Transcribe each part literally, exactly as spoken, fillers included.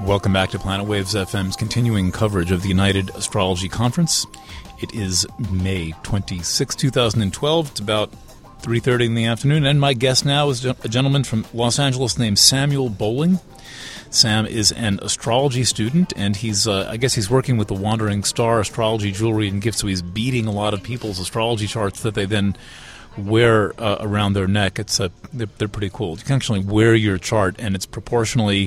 Welcome back to Planet Waves F M's continuing coverage of the United Astrology Conference. It is May twenty-sixth, twenty twelve. It's about three thirty in the afternoon, and my guest now is a gentleman from Los Angeles named Samuel Bowling. Sam is an astrology student, and he's, uh, I guess he's working with the Wandering Star Astrology Jewelry and Gifts, so he's beating a lot of people's astrology charts that they then wear uh, around their neck. It's a, they're, they're pretty cool. You can actually wear your chart, and it's proportionally,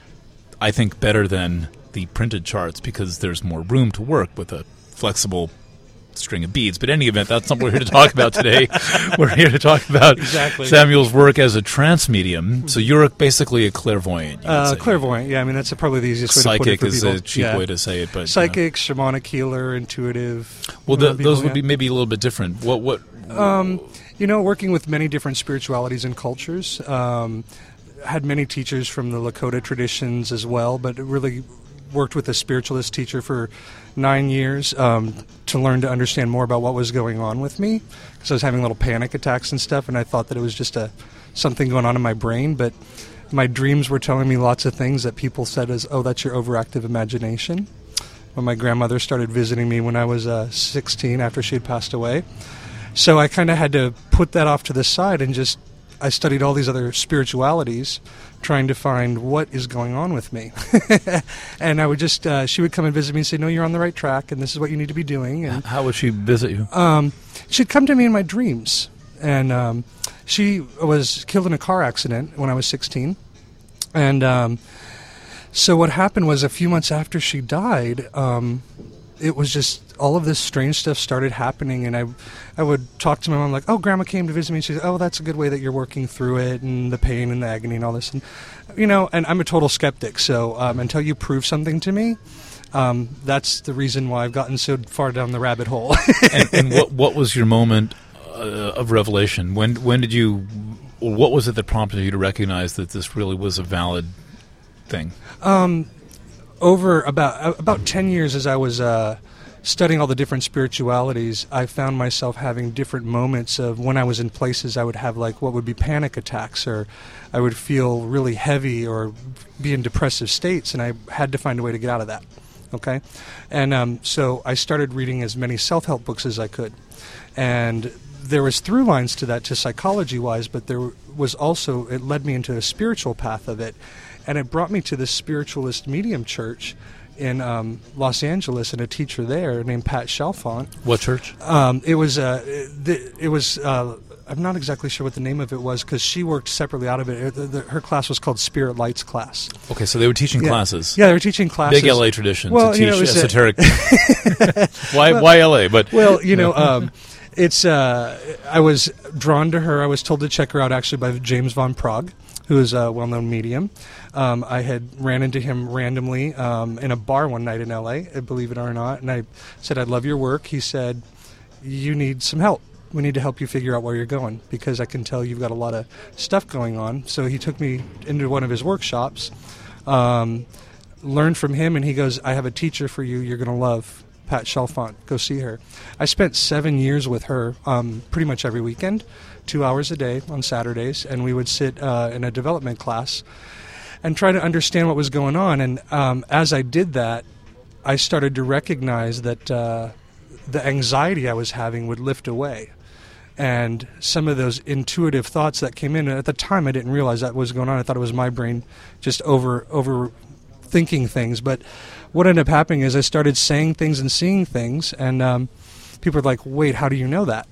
I think, better than the printed charts because there's more room to work with a flexible string of beads. But in any event, that's not what we're here to talk about today. We're here to talk about exactly. Samuel's work as a trance medium. So you're basically a clairvoyant. Uh, clairvoyant, yeah. I mean, that's probably the easiest way Psychic to put it for is people. a cheap yeah. way to say it. But Psychic, you know. Shamanic healer, intuitive. Well, the, people, those would yeah. be maybe a little bit different. What? What? Um, you know, working with many different spiritualities and cultures. Um, had many teachers from the Lakota traditions as well, but really worked with a spiritualist teacher for nine years um, to learn to understand more about what was going on with me, because I was having little panic attacks and stuff, and I thought that it was just a something going on in my brain, but my dreams were telling me lots of things that people said as, oh, that's your overactive imagination. When my grandmother started visiting me when I was uh, sixteen after she had passed away. So I kind of had to put that off to the side and just I studied all these other spiritualities, trying to find what is going on with me. And I would just, uh, she would come and visit me and say, no, you're on the right track, and this is what you need to be doing. And how would she visit you? Um, she'd come to me in my dreams. And um, she was killed in a car accident when I was sixteen. And um, so what happened was a few months after she died, um, it was just all of this strange stuff started happening, and I I would talk to my mom like, oh, Grandma came to visit me, and she said, oh, that's a good way that you're working through it, and the pain and the agony and all this. And, you know, and I'm a total skeptic, so um, until you prove something to me, um, that's the reason why I've gotten so far down the rabbit hole. and and what, what was your moment uh, of revelation? When, when did you, or what was it that prompted you to recognize that this really was a valid thing? Um, over about about ten years as I was uh, studying all the different spiritualities, I found myself having different moments of when I was in places I would have like what would be panic attacks, or I would feel really heavy or be in depressive states, and I had to find a way to get out of that. Okay? And um, so I started reading as many self-help books as I could. And there was through lines to that, to psychology-wise, but there was also, it led me into a spiritual path of it. And it brought me to this spiritualist medium church in um, Los Angeles, and a teacher there named Pat Chalfant. What church? Um, it was. Uh, the, it was. Uh, I'm not exactly sure what the name of it was because she worked separately out of it. it the, the, her class was called Spirit Lights class. Okay, so they were teaching yeah. classes. Yeah, they were teaching classes. Big L A tradition well, to teach you know, esoteric. A, why? well, why L A? But well, you know. Um, It's. Uh, I was drawn to her. I was told to check her out actually by James Von Prague, who is a well-known medium. Um, I had ran into him randomly um, in a bar one night in L A, believe it or not, and I said, I love your work. He said, you need some help. We need to help you figure out where you're going, because I can tell you've got a lot of stuff going on. So he took me into one of his workshops, um, learned from him, and he goes, I have a teacher for you you're going to love. Pat Chalfant, go see her. I spent seven years with her um, pretty much every weekend, two hours a day on Saturdays, and we would sit uh, in a development class and try to understand what was going on. And um, as I did that, I started to recognize that uh, the anxiety I was having would lift away. And some of those intuitive thoughts that came in, at the time I didn't realize that was going on. I thought it was my brain just over over thinking things. But what ended up happening is I started saying things and seeing things, and um, people were like, wait, how do you know that?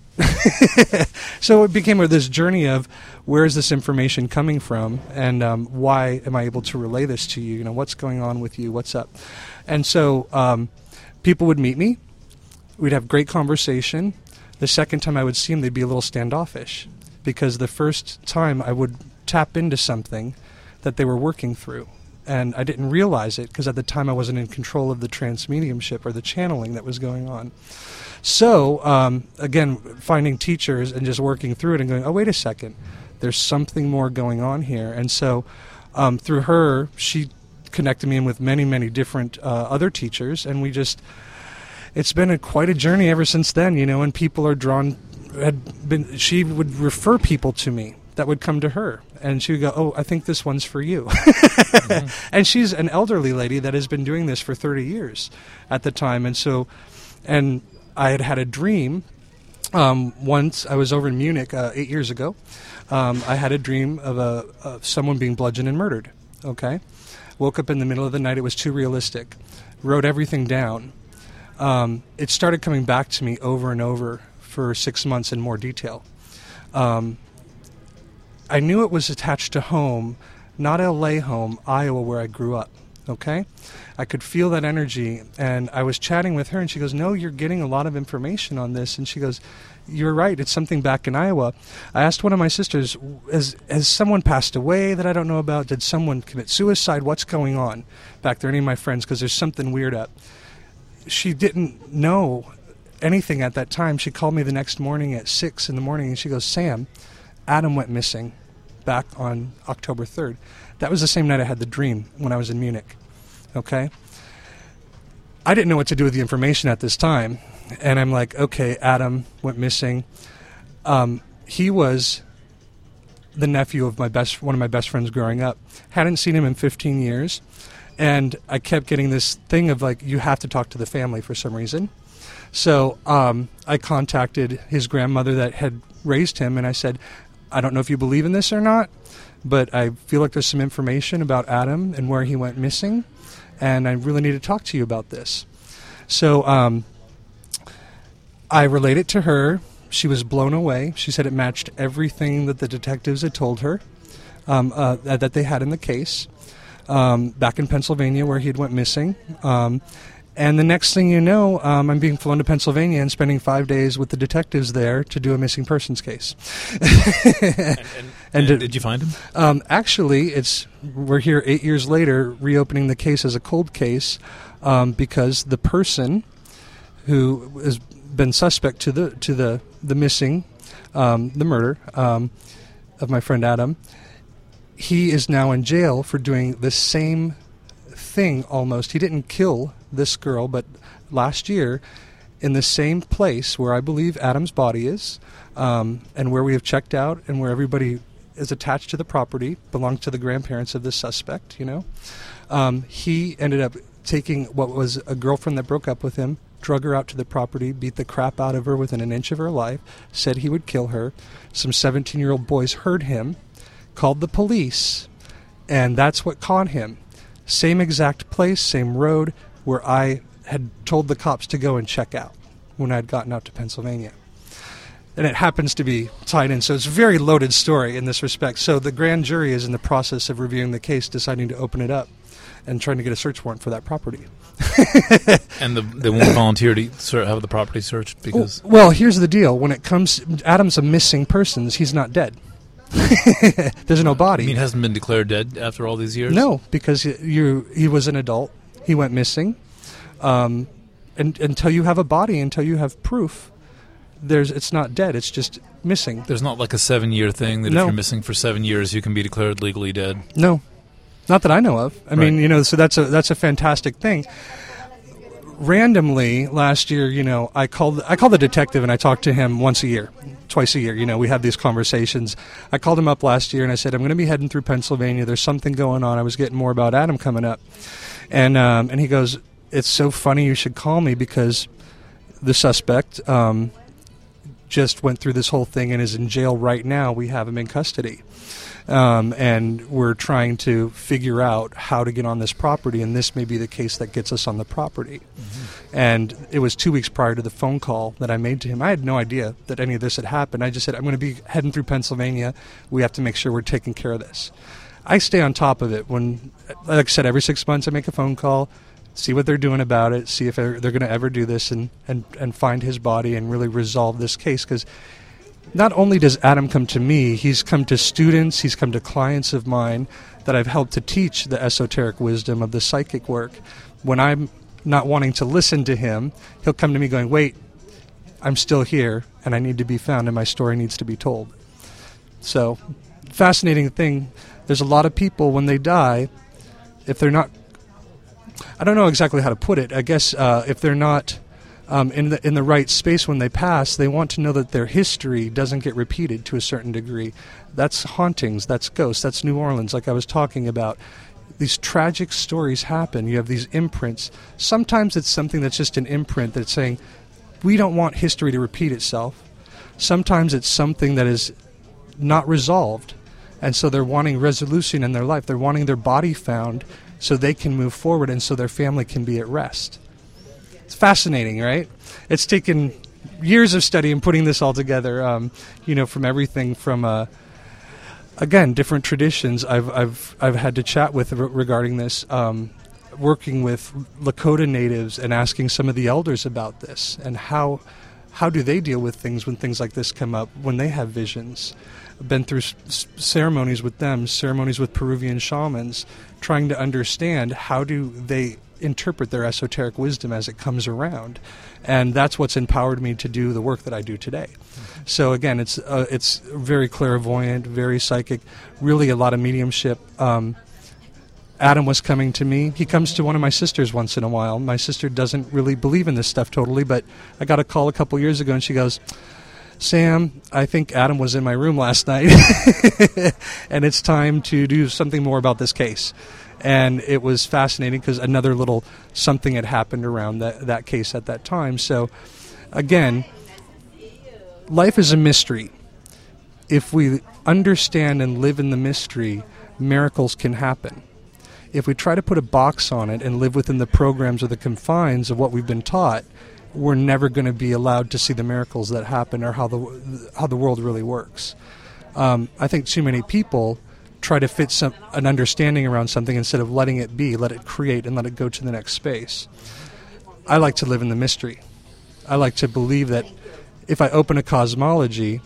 So it became this journey of where is this information coming from, and um, why am I able to relay this to you? You know, what's going on with you? What's up? And so um, people would meet me. We'd have great conversation. The second time I would see them, they'd be a little standoffish, because the first time I would tap into something that they were working through. And I didn't realize it because at the time I wasn't in control of the trance mediumship or the channeling that was going on. So, um, again, finding teachers and just working through it and going, oh, wait a second, there's something more going on here. And so um, through her, she connected me in with many, many different uh, other teachers, and we just, it's been a, quite a journey ever since then, you know, and people are drawn, had been, she would refer people to me that would come to her, And she would go, oh, I think this one's for you. mm-hmm. And she's an elderly lady that has been doing this for thirty years at the time. And so, and I had had a dream. Um, once I was over in Munich uh, eight years ago. Um, I had a dream of, a, of someone being bludgeoned and murdered. Okay? Woke up in the middle of the night. It was too realistic. Wrote everything down. Um, it started coming back to me over and over for six months in more detail. Um, I knew it was attached to home, not L A home, Iowa, where I grew up. Okay? I could feel that energy, and I was chatting with her, and she goes, no, you're getting a lot of information on this. And she goes, you're right, it's something back in Iowa. I asked one of my sisters, has, has someone passed away that I don't know about? Did someone commit suicide? What's going on back there? Any of my friends, because there's something weird up. She didn't know anything at that time. She called me the next morning at six in the morning, and she goes, Sam, Adam went missing back on October third. That was the same night I had the dream when I was in Munich. Okay? I didn't know what to do with the information at this time. And I'm like, okay, Adam went missing. Um, he was the nephew of my best, one of my best friends growing up. Hadn't seen him in fifteen years. And I kept getting this thing of like, you have to talk to the family for some reason. So um, I contacted his grandmother that had raised him, and I said, I don't know if you believe in this or not, but I feel like there's some information about Adam and where he went missing, and I really need to talk to you about this. So um, I relayed it to her. She was blown away. She said it matched everything that the detectives had told her um, uh, that they had in the case um, back in Pennsylvania where he had went missing. Um, and the next thing you know, um, I'm being flown to Pennsylvania and spending five days with the detectives there to do a missing persons case. and, and, and, and did you find him? Um, actually, it's we're here eight years later reopening the case as a cold case um, because the person who has been suspect to the to the the missing, um, the murder um, of my friend Adam, he is now in jail for doing the same thing almost. He didn't kill this girl, but last year, in the same place where I believe Adam's body is, um, and where we have checked out, and where everybody is attached to the property, belongs to the grandparents of the suspect, you know, um, he ended up taking what was a girlfriend that broke up with him, drug her out to the property, beat the crap out of her within an inch of her life, said he would kill her. Some seventeen-year-old boys heard him, called the police, and that's what caught him. Same exact place, same road, where I had told the cops to go and check out when I had gotten out to Pennsylvania. And it happens to be tied in, so it's a very loaded story in this respect. So the grand jury is in the process of reviewing the case, deciding to open it up, and trying to get a search warrant for that property. And the, they won't volunteer to ser- have the property searched because... Well, here's the deal. When it comes... Adam's a missing person. He's not dead. There's no body. I mean, he hasn't been declared dead after all these years? No, because you, he was an adult. He went missing. Um, and until you have a body, until you have proof, there's it's not dead. It's just missing. There's not like a seven-year thing that no. if you're missing for seven years, you can be declared legally dead? No. Not that I know of. I right. mean, you know, so that's a that's a fantastic thing. Randomly, last year, you know, I called I called the detective and I talked to him once a year, twice a year. You know, we have these conversations. I called him up last year and I said, I'm going to be heading through Pennsylvania. There's something going on. I was getting more about Adam coming up. And um, and he goes, it's so funny you should call me because the suspect um, just went through this whole thing and is in jail right now. We have him in custody. Um, and we're trying to figure out how to get on this property, and this may be the case that gets us on the property. Mm-hmm. And it was two weeks prior to the phone call that I made to him. I had no idea that any of this had happened. I just said, I'm going to be heading through Pennsylvania. We have to make sure we're taking care of this. I stay on top of it. When, like I said, every six months I make a phone call, see what they're doing about it, see if they're, they're going to ever do this and, and, and find his body and really resolve this case, because not only does Adam come to me, he's come to students, he's come to clients of mine that I've helped to teach the esoteric wisdom of the psychic work. When I'm not wanting to listen to him, he'll come to me going, wait, I'm still here, and I need to be found, and my story needs to be told. So, fascinating thing, there's a lot of people, when they die, if they're not, I don't know exactly how to put it, I guess uh, if they're not um, in the in the right space when they pass, they want to know that their history doesn't get repeated to a certain degree. That's hauntings, that's ghosts, that's New Orleans, like I was talking about. These tragic stories happen. You have these imprints. Sometimes it's something that's just an imprint that's saying, we don't want history to repeat itself. Sometimes it's something that is not resolved, and so they're wanting resolution in their life. They're wanting their body found so they can move forward and so their family can be at rest. It's fascinating, right? It's taken years of study and putting this all together, um, you know, from everything from... Uh, Again, different traditions I've I've I've had to chat with re- regarding this, um, working with Lakota natives and asking some of the elders about this and how how do they deal with things when things like this come up, when they have visions. I've been through s- ceremonies with them, ceremonies with Peruvian shamans, trying to understand how do they interpret their esoteric wisdom as it comes around. And that's what's empowered me to do the work that I do today. Mm-hmm. So again, it's uh, it's very clairvoyant, very psychic, really a lot of mediumship. Um, Adam was coming to me. He comes to one of my sisters once in a while. My sister doesn't really believe in this stuff totally, but I got a call a couple years ago and she goes, Sam, I think Adam was in my room last night and it's time to do something more about this case. And it was fascinating because another little something had happened around that, that case at that time. So, again, life is a mystery. If we understand and live in the mystery, miracles can happen. If we try to put a box on it and live within the programs or the confines of what we've been taught, we're never going to be allowed to see the miracles that happen or how the how the world really works. Um, I think too many people try to fit some an understanding around something instead of letting it be, let it create, and let it go to the next space. I like to live in the mystery. I like to believe that if I open a cosmology,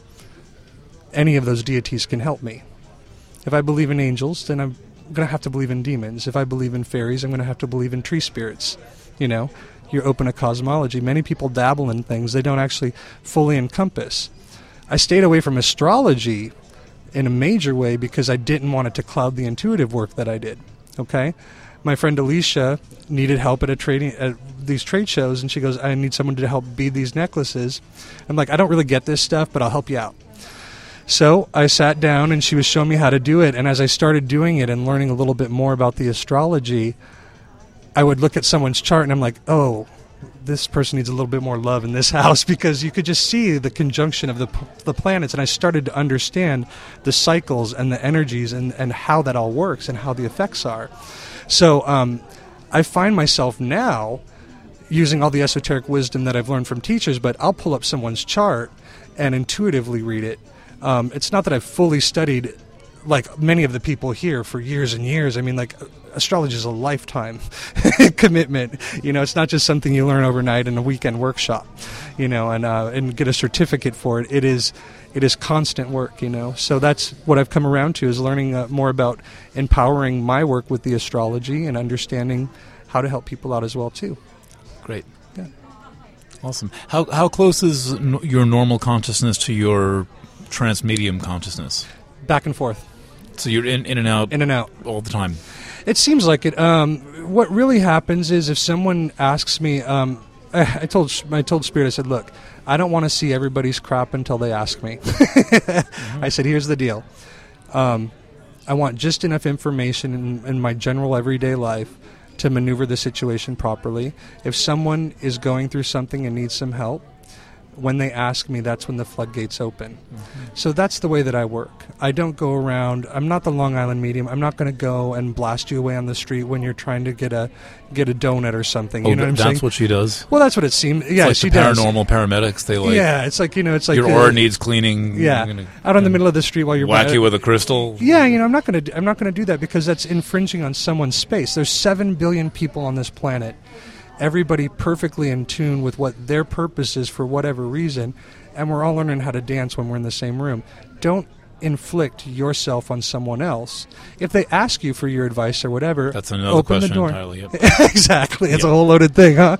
any of those deities can help me. If I believe in angels, then I'm going to have to believe in demons. If I believe in fairies, I'm going to have to believe in tree spirits. You know, you open a cosmology. Many people dabble in things they don't actually fully encompass. I stayed away from astrology in a major way because I didn't want it to cloud the intuitive work that I did. Okay, my friend Alicia needed help at a trading at these trade shows, and she goes, "I need someone to help bead these necklaces." I'm like, "I don't really get this stuff, but I'll help you out." So I sat down, and she was showing me how to do it. And as I started doing it and learning a little bit more about the astrology, I would look at someone's chart, and I'm like, "Oh, this person needs a little bit more love in this house," because you could just see the conjunction of the the planets, and I started to understand the cycles and the energies and, and how that all works and how the effects are. So um, I find myself now using all the esoteric wisdom that I've learned from teachers, but I'll pull up someone's chart and intuitively read it. Um, it's not that I've fully studied like many of the people here for years and years. I mean, like, astrology is a lifetime commitment. You know, it's not just something you learn overnight in a weekend workshop, you know, and uh, and get a certificate for it. It is it is constant work, you know. So that's what I've come around to, is learning uh, more about empowering my work with the astrology and understanding how to help people out as well, too. Great. Yeah. Awesome. How how close is n- your normal consciousness to your trans-medium consciousness? Back and forth. So you're in, in and out? In and out. All the time? It seems like it. Um, what really happens is if someone asks me, um, I, I told I told Spirit, I said, look, I don't want to see everybody's crap until they ask me. mm-hmm. I said, here's the deal. Um, I want just enough information in, in my general everyday life to maneuver the situation properly. If someone is going through something and needs some help, when they ask me, that's when the floodgates open. Mm-hmm. So that's the way that I work. I don't go around. I'm not the Long Island medium. I'm not going to go and blast you away on the street when you're trying to get a get a donut or something. Oh, you know what I'm that's saying? what she does? Well, that's what it seems. Yeah, it's she like the does. paranormal paramedics. They like. Yeah, it's like, you know, it's like your uh, aura needs cleaning. Yeah, gonna, out in the middle of the street while you're whack by, you with a crystal. Yeah, you know, I'm not going to. I'm not going to do that because that's infringing on someone's space. There's seven billion people on this planet. Everybody perfectly in tune with what their purpose is for whatever reason, and we're all learning how to dance when we're in the same room. Don't inflict yourself on someone else. If they ask you for your advice or whatever, that's another open question the door. entirely. Yep. Exactly, it's yep. a whole loaded thing, huh?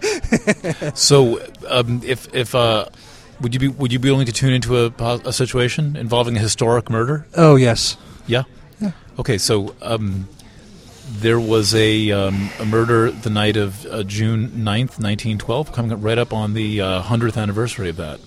So, um, if if uh, would you be would you be willing to tune into a, a situation involving a historic murder? Oh yes. Yeah. Yeah. Okay, so um, There was a, um, a murder the night of uh, June ninth, nineteen twelve, coming up right up on the uh, hundredth anniversary of that.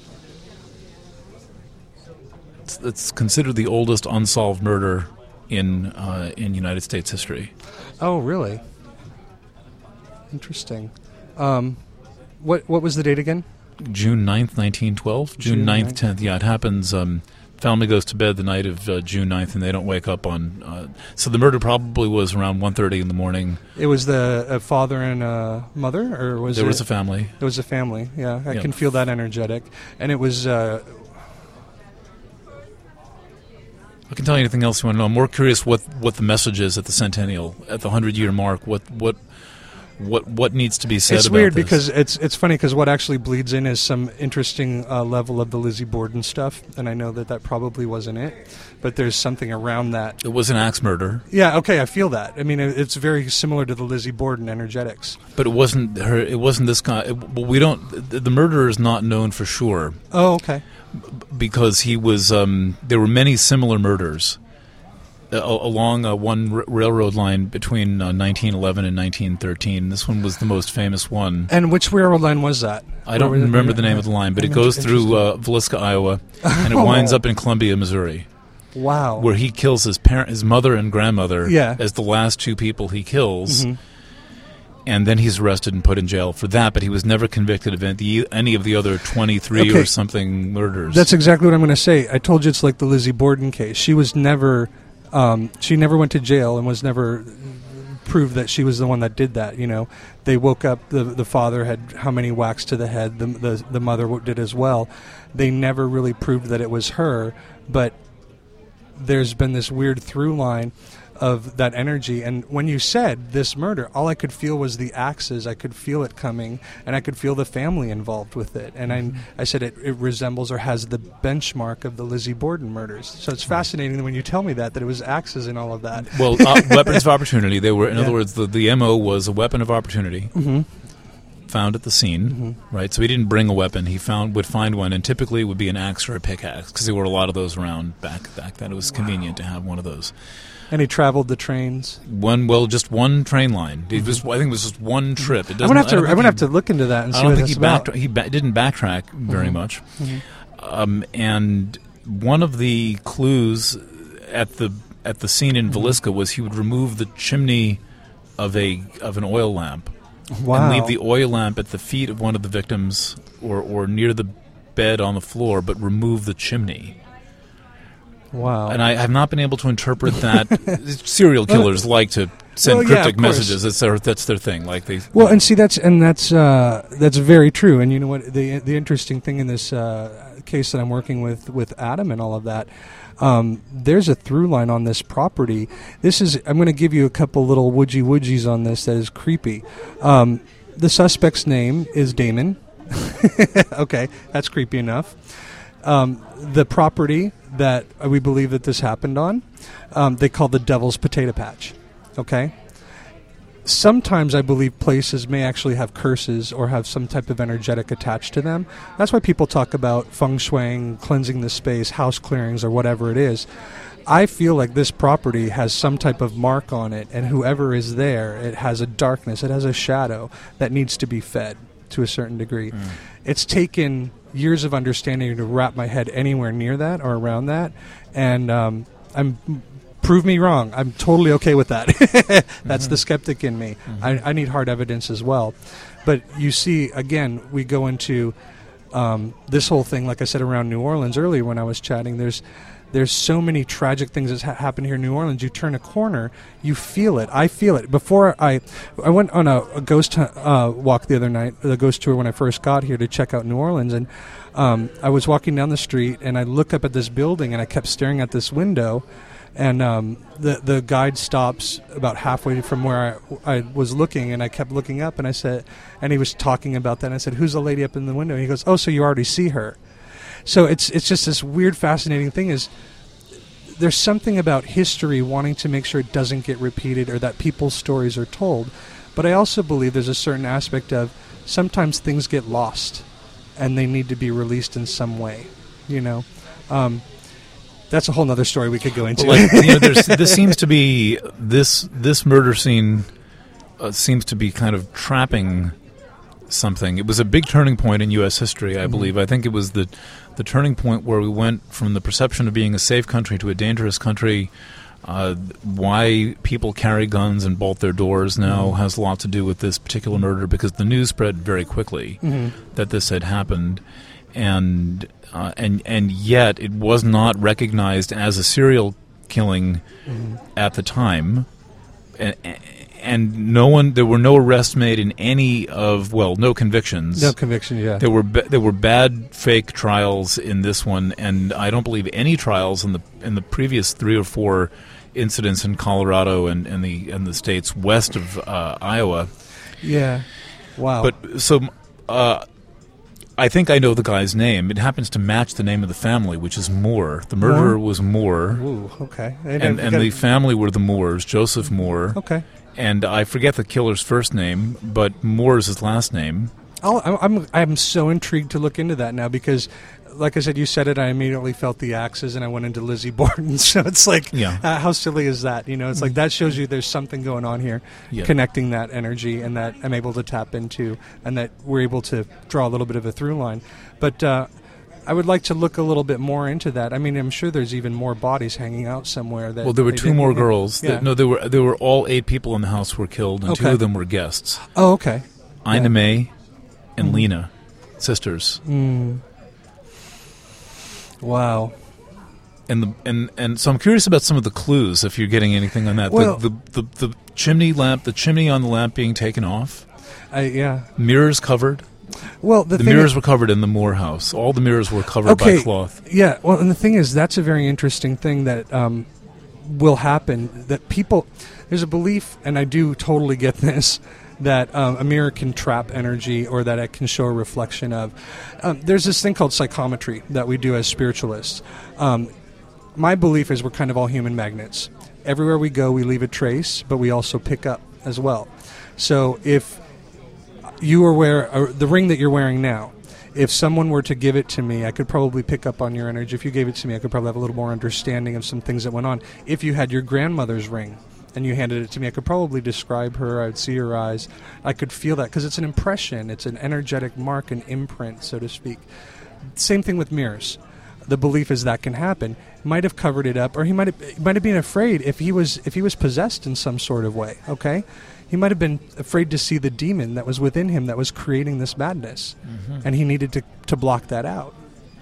It's, it's considered the oldest unsolved murder in uh, in United States history. Oh, really? Interesting. Um, what what was the date again? June ninth, nineteen twelve. June, June ninth, tenth. Yeah, it happens. Um, family goes to bed the night of uh, June ninth, and they don't wake up on... Uh, so the murder probably was around one thirty in the morning. It was the a father and a mother? Or was there it, was a family. It was a family, yeah. I yep. can feel that energetic. And it was... Uh, I can tell you anything else you want to know. I'm more curious what, what the message is at the centennial, at the hundred-year mark. What what what what needs to be said it's about weird this? Because it's it's funny because what actually bleeds in is some interesting uh, level of the Lizzie Borden stuff, and I know that that probably wasn't it, but there's something around that. It was an axe murder. Yeah, okay, I feel that. I mean, it, it's very similar to the Lizzie Borden energetics. But it wasn't her. It wasn't this guy. It, well, we don't. The, the murderer is not known for sure. Oh, okay. Because he was, um, there were many similar murders uh, along uh, one r- railroad line between uh, nineteen eleven and nineteen thirteen. This one was the most famous one. And which railroad line was that? I don't remember the name of the line, but it goes through uh, Villisca, Iowa, and it winds up in Columbia, Missouri. Wow. Where he kills his parent, his mother and grandmother yeah. as the last two people he kills. Mm-hmm. And then he's arrested and put in jail for that, but he was never convicted of any, any of the other twenty-three okay. or something murders. That's exactly what I'm going to say. I told you it's like the Lizzie Borden case. She was never, um, she never went to jail and was never proved that she was the one that did that. You know, they woke up. The the father had how many whacks to the head. The the, the mother did as well. They never really proved that it was her, but there's been this weird through line of that energy. And when you said this murder, all I could feel was the axes. I could feel it coming, and I could feel the family involved with it. And I, I said it, it resembles or has the benchmark of the Lizzie Borden murders. So it's fascinating when you tell me that, that it was axes and all of that. Well, uh, weapons of opportunity. They were, in yeah. other words, the, the M O was a weapon of opportunity. Mm-hmm. Found at the scene, mm-hmm. right? So he didn't bring a weapon. He found would find one, and typically it would be an axe or a pickaxe, because there were a lot of those around back back then. It was wow. convenient to have one of those. And he traveled the trains. One, well, just one train line. It was, I think it was just one trip. It I'm gonna have to. I'm gonna have to look into that and see I don't what think that's he about. backtra- he ba- didn't backtrack very mm-hmm. much. Mm-hmm. Um, and one of the clues at the at the scene in Villisca was he would remove the chimney of a of an oil lamp. Wow. And leave the oil lamp at the feet of one of the victims, or or near the bed on the floor, but remove the chimney. Wow. And I have not been able to interpret that. Serial killers like to send well, yeah, cryptic messages. That's their that's their thing. Like they. Well, and see that's and that's uh, that's very true. And you know what? The the interesting thing in this uh, case that I'm working with with Adam and all of that, um, there's a through line on this property. This is I'm going to give you a couple little woodgy woodgies on this that is creepy. Um, the suspect's name is Damon. Okay, that's creepy enough. Um, the property that we believe that this happened on, um, they call the Devil's Potato Patch. Okay? Sometimes I believe places may actually have curses or have some type of energetic attached to them. That's why people talk about feng shuiing, cleansing the space, house clearings, or whatever it is. I feel like this property has some type of mark on it, and whoever is there, it has a darkness, it has a shadow that needs to be fed to a certain degree. Mm. It's taken years of understanding to wrap my head anywhere near that or around that, and um, I'm prove me wrong. I'm totally okay with that. That's mm-hmm. the skeptic in me. Mm-hmm. I, I need hard evidence as well. But you see, again, we go into um, this whole thing, like I said, around New Orleans earlier when I was chatting. There's There's so many tragic things that ha- happen here in New Orleans. You turn a corner, you feel it. I feel it. Before I, I went on a, a ghost uh, walk the other night, the ghost tour when I first got here to check out New Orleans, and um, I was walking down the street and I look up at this building and I kept staring at this window, and um, the the guide stops about halfway from where I, I was looking, and I kept looking up, and I said, and he was talking about that, and I said, "Who's the lady up in the window?" And he goes, "Oh, so you already see her." So it's it's just this weird, fascinating thing is there's something about history wanting to make sure it doesn't get repeated or that people's stories are told. But I also believe there's a certain aspect of sometimes things get lost and they need to be released in some way, you know. Um, That's a whole other story we could go into. Like, you know, there's, this seems to be this this murder scene uh, seems to be kind of trapping something. It was a big turning point in U S history, I believe. Mm-hmm. I think it was the the turning point where we went from the perception of being a safe country to a dangerous country. Uh, why people carry guns and bolt their doors now mm-hmm. has a lot to do with this particular murder, because the news spread very quickly mm-hmm. that this had happened, and uh, and and yet it was not recognized as a serial killing mm-hmm. at the time, and, and no one there were no arrests made in any of well no convictions no conviction yeah there were ba- there were bad fake trials in this one, and I don't believe any trials in the in the previous three or four incidents in Colorado and, and the and the states west of uh, Iowa. Yeah, wow. But so uh, I think I know the guy's name. It happens to match the name of the family, which is Moore. The murderer Moore? was Moore. Ooh, okay. And and, and the family were the Moores, Joseph Moore. Okay. And I forget the killer's first name, but Moore is his last name. Oh, I'm I'm so intrigued to look into that now, because, like I said, you said it, I immediately felt the axes, and I went into Lizzie Borden. So it's like, yeah. uh, how silly is that? You know, it's like that shows you there's something going on here, yeah. connecting that energy, and that I'm able to tap into, and that we're able to draw a little bit of a through line. But uh, I would like to look a little bit more into that. I mean, I'm sure there's even more bodies hanging out somewhere. That well, there were two more hit. girls. Yeah. That, no, there were there were all eight people in the house were killed, and okay. two of them were guests. Oh, okay. Ina yeah. May and mm. Lena, sisters. Mm. Wow. And the and, and so I'm curious about some of the clues, if you're getting anything on that. Well, the, the, the the chimney lamp, the chimney on the lamp being taken off. I, yeah. Mirrors covered. Well, the, the thing mirrors is, were covered in the Moore house. All the mirrors were covered okay, by cloth. Yeah. Well, and the thing is, that's a very interesting thing that um, will happen. That people, there's a belief, and I do totally get this, that um, a mirror can trap energy, or that it can show a reflection of. Um, there's this thing called psychometry that we do as spiritualists. Um, my belief is we're kind of all human magnets. Everywhere we go, we leave a trace, but we also pick up as well. So if you are wear uh, the ring that you're wearing now, if someone were to give it to me, I could probably pick up on your energy. If you gave it to me, I could probably have a little more understanding of some things that went on. If you had your grandmother's ring and you handed it to me, I could probably describe her. I would see her eyes. I could feel that, because it's an impression. It's an energetic mark, an imprint, so to speak. Same thing with mirrors. The belief is that can happen. Might have covered it up, or he might have might have been afraid if he was if he was possessed in some sort of way. Okay, he might have been afraid to see the demon that was within him that was creating this madness, mm-hmm. and he needed to to block that out.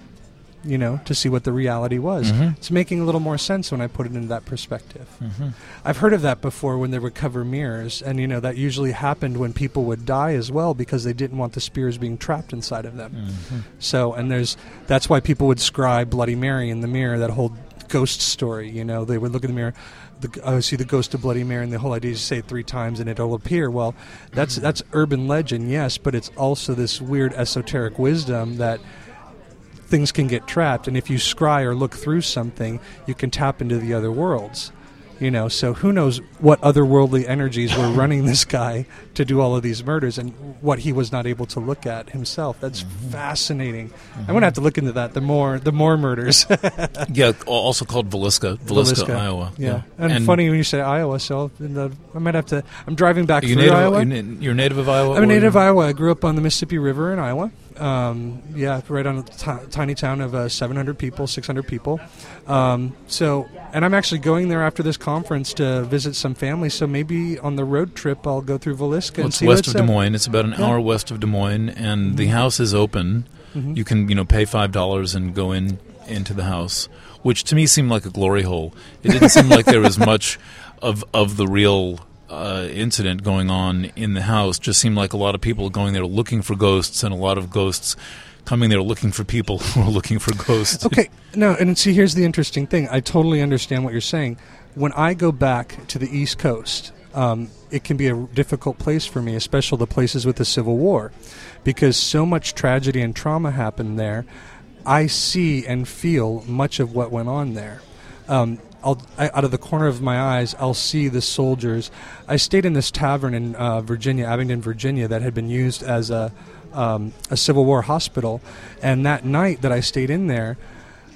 You know, to see what the reality was. Mm-hmm. It's making a little more sense when I put it into that perspective. Mm-hmm. I've heard of that before when they would cover mirrors, and you know that usually happened when people would die as well, because they didn't want the spirits being trapped inside of them. Mm-hmm. So, and there's that's why people would scribe Bloody Mary in the mirror, that whole ghost story. You know, they would look in the mirror, the, I would see the ghost of Bloody Mary, and the whole idea is to say it three times and it'll appear. Well, that's that's urban legend, yes, but it's also this weird esoteric wisdom that things can get trapped, and if you scry or look through something, you can tap into the other worlds. You know, so who knows what otherworldly energies were running this guy to do all of these murders, and what he was not able to look at himself. That's mm-hmm. fascinating. Mm-hmm. I'm going to have to look into that. The more, the more murders. Yeah, also called Villisca, Villisca, Villisca. Iowa. Yeah, yeah. And, and funny when you say Iowa. So in the, I might have to. I'm driving back through native, Iowa. You're native of Iowa. I'm a native of Iowa. I grew up on the Mississippi River in Iowa. Um, yeah, right on a t- tiny town of uh, seven hundred people, six hundred people. Um, so, and I'm actually going there after this conference to visit some family. So maybe on the road trip, I'll go through Villisca. Well, and it's see west what's of Des uh, Moines. It's about an yeah. hour west of Des Moines, and mm-hmm. the house is open. Mm-hmm. You can, you know, pay five dollars and go in into the house, which to me seemed like a glory hole. It didn't seem like there was much of of the real uh, incident going on in the house. Just seemed like a lot of people going there looking for ghosts, and a lot of ghosts coming there looking for people who are looking for ghosts. Okay, no, and see, here's the interesting thing. I totally understand what you're saying. When I go back to the East Coast, um, it can be a difficult place for me, especially the places with the Civil War, because so much tragedy and trauma happened there. I see and feel much of what went on there. Um, I'll, I, out of the corner of my eyes, I'll see the soldiers. I stayed in this tavern in uh, Virginia, Abingdon, Virginia, that had been used as a Um, a Civil War hospital, and that night that I stayed in there,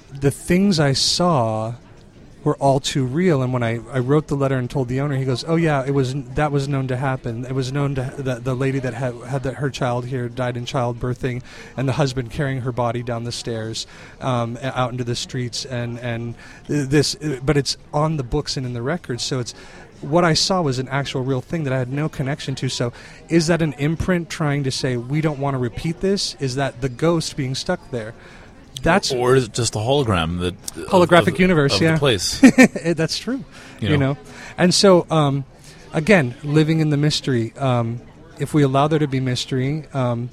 the things I saw were all too real. And when I, I wrote the letter and told the owner, he goes, "Oh yeah, it was that was known to happen. It was known to that the lady that had had that her child here died in childbirthing, and the husband carrying her body down the stairs, um, out into the streets, and and this. But it's on the books and in the records, so it's." What I saw was an actual real thing that I had no connection to. So is that an imprint trying to say we don't want to repeat this? Is that the ghost being stuck there? That's or is it just a hologram that holographic of, of, universe? of yeah, the place. That's true. You you know, know? And so um, again, living in the mystery. Um, if we allow there to be mystery, um,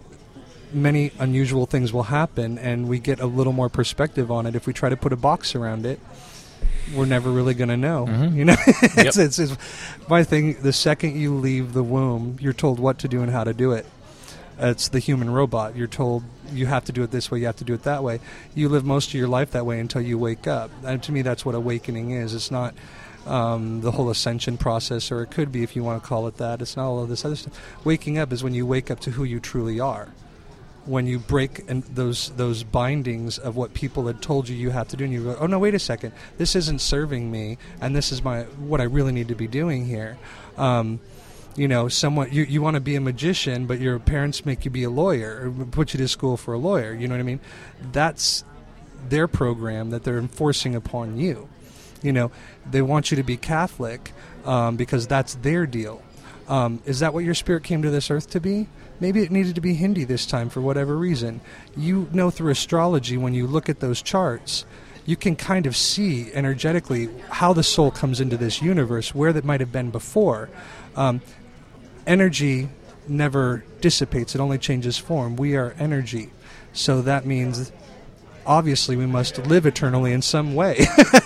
many unusual things will happen, and we get a little more perspective on it. If we try to put a box around it, we're never really going to know. Mm-hmm. You know, it's, Yep. it's, it's my thing. The second you leave the womb, you're told what to do and how to do it. It's the human robot. You're told you have to do it this way, you have to do it that way. You live most of your life that way until you wake up. And to me, that's what awakening is. It's not um, the whole ascension process, or it could be if you want to call it that. It's not all of this other stuff. Waking up is when you wake up to who you truly are. When you break and those those bindings of what people had told you you have to do, and you go, oh no, wait a second, this isn't serving me, and this is my what I really need to be doing here. Um, you know, someone you, you want to be a magician, but your parents make you be a lawyer, or put you to school for a lawyer. You know what I mean? That's their program that they're enforcing upon you. You know, they want you to be Catholic um, because that's their deal. Um, is that what your spirit came to this earth to be? Maybe it needed to be Hindi this time for whatever reason. You know, through astrology, when you look at those charts, you can kind of see energetically how the soul comes into this universe, where that might have been before. Um, energy never dissipates. It only changes form. We are energy. So that means, obviously, we must live eternally in some way.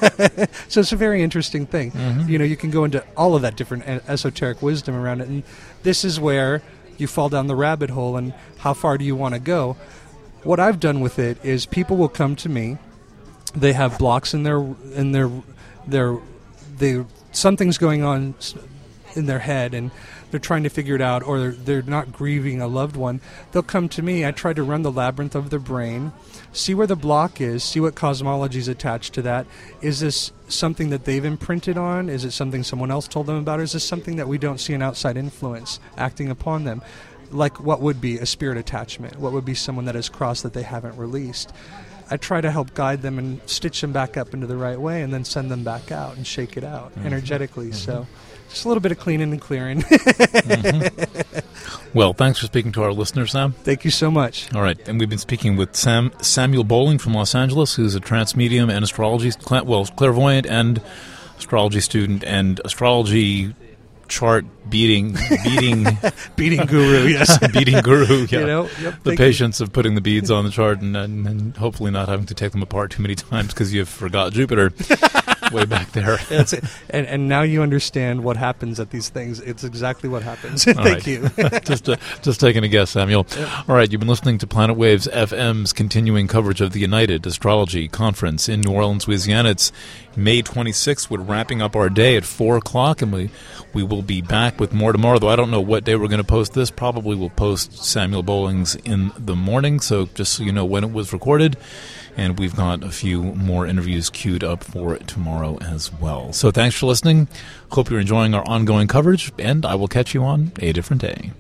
So it's a very interesting thing. Mm-hmm. You know, you can go into all of that different esoteric wisdom around it. And this is where you fall down the rabbit hole, and how far do you want to go? What I've done with it is people will come to me. They have blocks in their in their their they something's going on in their head, and they're trying to figure it out, or they're, they're not grieving a loved one. They'll come to me. I try to run the labyrinth of their brain, see where the block is, see what cosmology is attached to that. Is this something that they've imprinted on? Is it something someone else told them about? Or is this something that we don't see an outside influence acting upon them? Like what would be a spirit attachment? What would be someone that has crossed that they haven't released? I try to help guide them and stitch them back up into the right way, and then send them back out and shake it out mm-hmm. energetically. Mm-hmm. So just a little bit of cleaning and clearing. mm-hmm. Well, thanks for speaking to our listeners, Sam. Thank you so much. All right, and we've been speaking with Sam Samuel Bowling from Los Angeles, who's a trance medium and astrology, well, clairvoyant and astrology student, and astrology chart beating beating beating guru, yes, beating guru. Yeah, you know, yep, the patience you. of putting the beads on the chart and, and, and hopefully not having to take them apart too many times because you forgot Jupiter way back there. That's it. And and now you understand what happens at these things. It's exactly what happens. Thank right. you. just uh, just taking a guess, Samuel. Yep. All right, you've been listening to Planet Waves F M's continuing coverage of the United Astrology Conference in New Orleans, Louisiana. It's May twenty-sixth. We're wrapping up our day at four o'clock, and we, we will be back with more tomorrow, though I don't know what day we're going to post this. Probably we'll post Samuel Bowling's in the morning, so just so you know when it was recorded. And we've got a few more interviews queued up for tomorrow as well. So thanks for listening. Hope you're enjoying our ongoing coverage, and I will catch you on a different day.